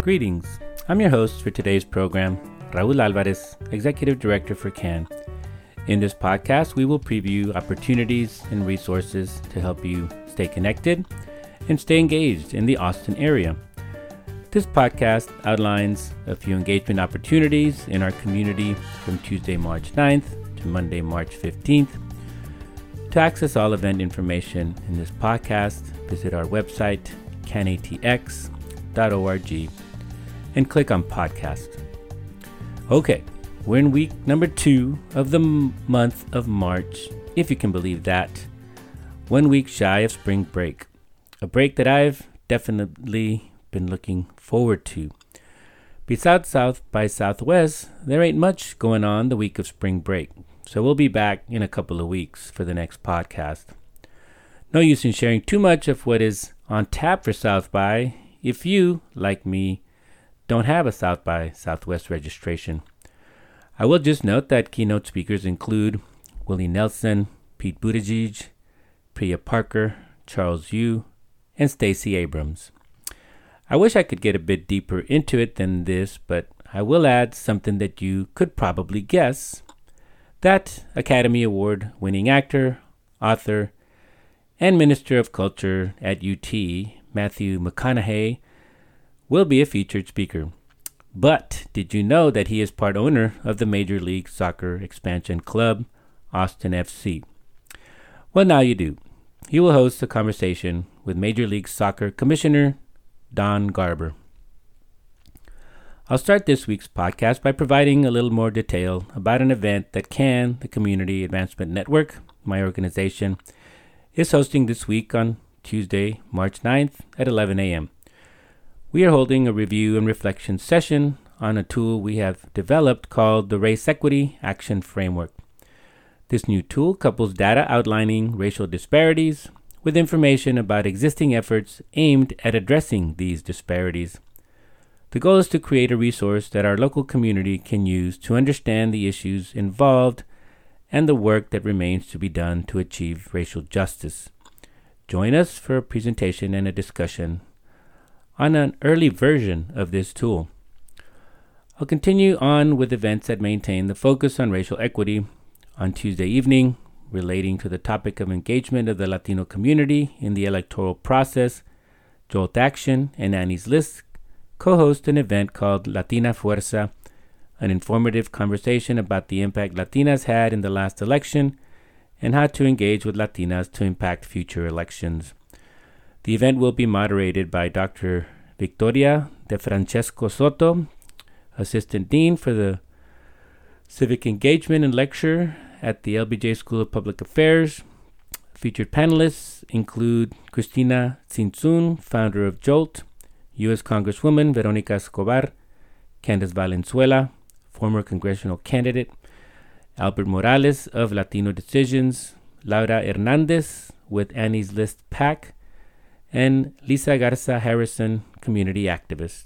Greetings. I'm your host for today's program, Raul Alvarez, Executive Director for CAN. In this podcast, we will preview opportunities and resources to help you stay connected and stay engaged in the Austin area. This podcast outlines a few engagement opportunities in our community from Tuesday, March 9th to Monday, March 15th. To access all event information in this podcast, visit our website, canatx.org, and click on podcast. Okay, we're in week number 2 of the month of March, if you can believe that. 1 week shy of spring break, a break that I've definitely been looking forward to. Besides South by Southwest, there ain't much going on the week of spring break, so we'll be back in a couple of weeks for the next podcast. No use in sharing too much of what is on tap for South by if you, like me, don't have a South by Southwest registration. I will just note that keynote speakers include Willie Nelson, Pete Buttigieg, Priya Parker, Charles Yu, and Stacey Abrams. I wish I could get a bit deeper into it than this, but I will add something that you could probably guess. That Academy Award winning actor, author, and Minister of Culture at UT, Matthew McConaughey, will be a featured speaker. But did you know that he is part owner of the Major League Soccer expansion club, Austin FC? Well, now you do. He will host a conversation with Major League Soccer Commissioner Don Garber. I'll start this week's podcast by providing a little more detail about an event that CAN, the Community Advancement Network, my organization, is hosting this week on Tuesday, March 9th at 11 a.m. We are holding a review and reflection session on a tool we have developed called the Race Equity Action Framework. This new tool couples data outlining racial disparities with information about existing efforts aimed at addressing these disparities. The goal is to create a resource that our local community can use to understand the issues involved and the work that remains to be done to achieve racial justice. Join us for a presentation and a discussion on an early version of this tool. I'll continue on with events that maintain the focus on racial equity. On Tuesday evening, relating to the topic of engagement of the Latino community in the electoral process, Jolt Action and Annie's List co-host an event called Latina Fuerza, an informative conversation about the impact Latinas had in the last election and how to engage with Latinas to impact future elections. The event will be moderated by Dr. Victoria De Francesco Soto, Assistant Dean for the Civic Engagement and Lecture at the LBJ School of Public Affairs. Featured panelists include Cristina Tzintzún, founder of JOLT, U.S. Congresswoman Veronica Escobar, Candace Valenzuela, former congressional candidate, Albert Morales of Latino Decisions, Laura Hernandez with Annie's List PAC, and Lisa Garza Harrison, community activist.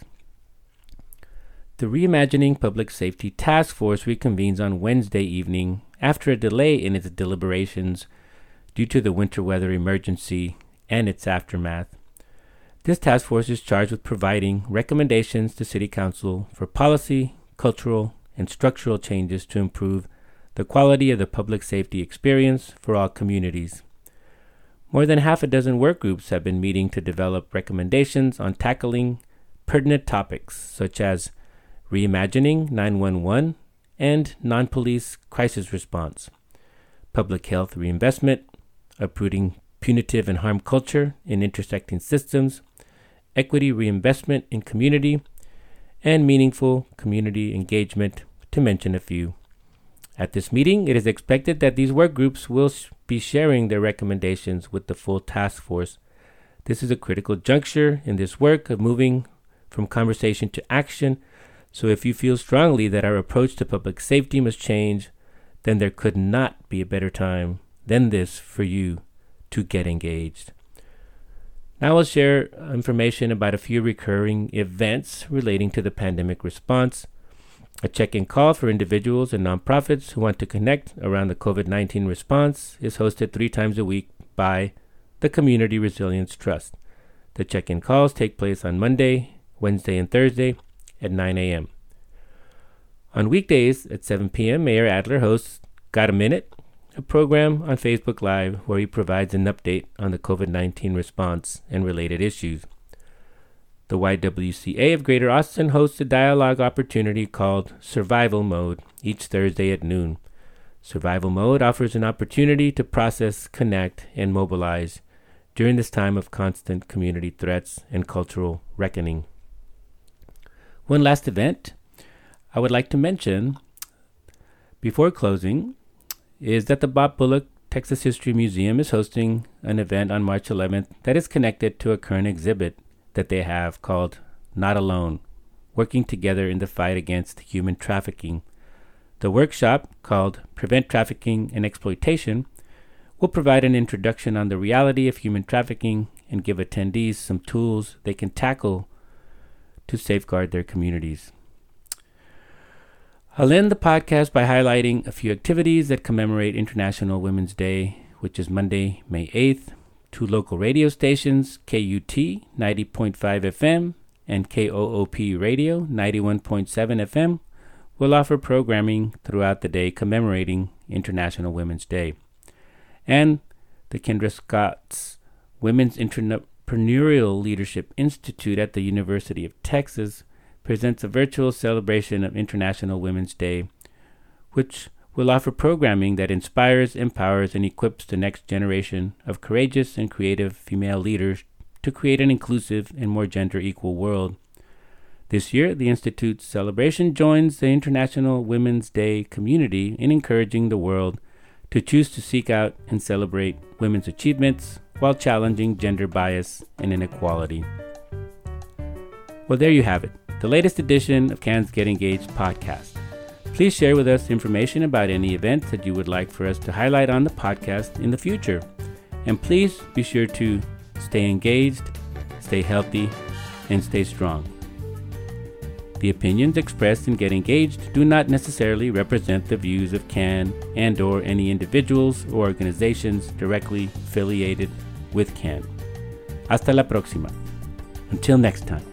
The Reimagining Public Safety Task Force reconvenes on Wednesday evening after a delay in its deliberations due to the winter weather emergency and its aftermath. This task force is charged with providing recommendations to City Council for policy, cultural, and structural changes to improve the quality of the public safety experience for all communities. More than half a dozen work groups have been meeting to develop recommendations on tackling pertinent topics such as reimagining 911 and non-police crisis response, public health reinvestment, uprooting punitive and harm culture in intersecting systems, equity reinvestment in community, and meaningful community engagement, to mention a few. At this meeting, it is expected that these work groups will be sharing their recommendations with the full task force. This is a critical juncture in this work of moving from conversation to action, so if you feel strongly that our approach to public safety must change, then there could not be a better time than this for you to get engaged. Now I'll share information about a few recurring events relating to the pandemic response. A check-in call for individuals and nonprofits who want to connect around the COVID-19 response is hosted 3 times a week by the Community Resilience Trust. The check-in calls take place on Monday, Wednesday and Thursday at 9 a.m. On weekdays at 7 p.m., Mayor Adler hosts Got a Minute, a program on Facebook Live where he provides an update on the COVID-19 response and related issues. The YWCA of Greater Austin hosts a dialogue opportunity called Survival Mode each Thursday at noon. Survival Mode offers an opportunity to process, connect, and mobilize during this time of constant community threats and cultural reckoning. One last event I would like to mention before closing is that the Bob Bullock Texas History Museum is hosting an event on March 11th that is connected to a current exhibit that they have called Not Alone, Working Together in the Fight Against Human Trafficking. The workshop, called Prevent Trafficking and Exploitation, will provide an introduction on the reality of human trafficking and give attendees some tools they can tackle to safeguard their communities. I'll end the podcast by highlighting a few activities that commemorate International Women's Day, which is Monday, May 8th. 2 local radio stations, KUT 90.5 FM and KOOP Radio 91.7 FM, will offer programming throughout the day commemorating International Women's Day. And the Kendra Scott's Women's Entrepreneurial Leadership Institute at the University of Texas presents a virtual celebration of International Women's Day, which will offer programming that inspires, empowers, and equips the next generation of courageous and creative female leaders to create an inclusive and more gender-equal world. This year, the Institute's celebration joins the International Women's Day community in encouraging the world to choose to seek out and celebrate women's achievements while challenging gender bias and inequality. Well, there you have it, the latest edition of CAN's Get Engaged podcast. Please share with us information about any events that you would like for us to highlight on the podcast in the future. And please be sure to stay engaged, stay healthy, and stay strong. The opinions expressed in Get Engaged do not necessarily represent the views of CAN and/or any individuals or organizations directly affiliated with CAN. Hasta la próxima. Until next time.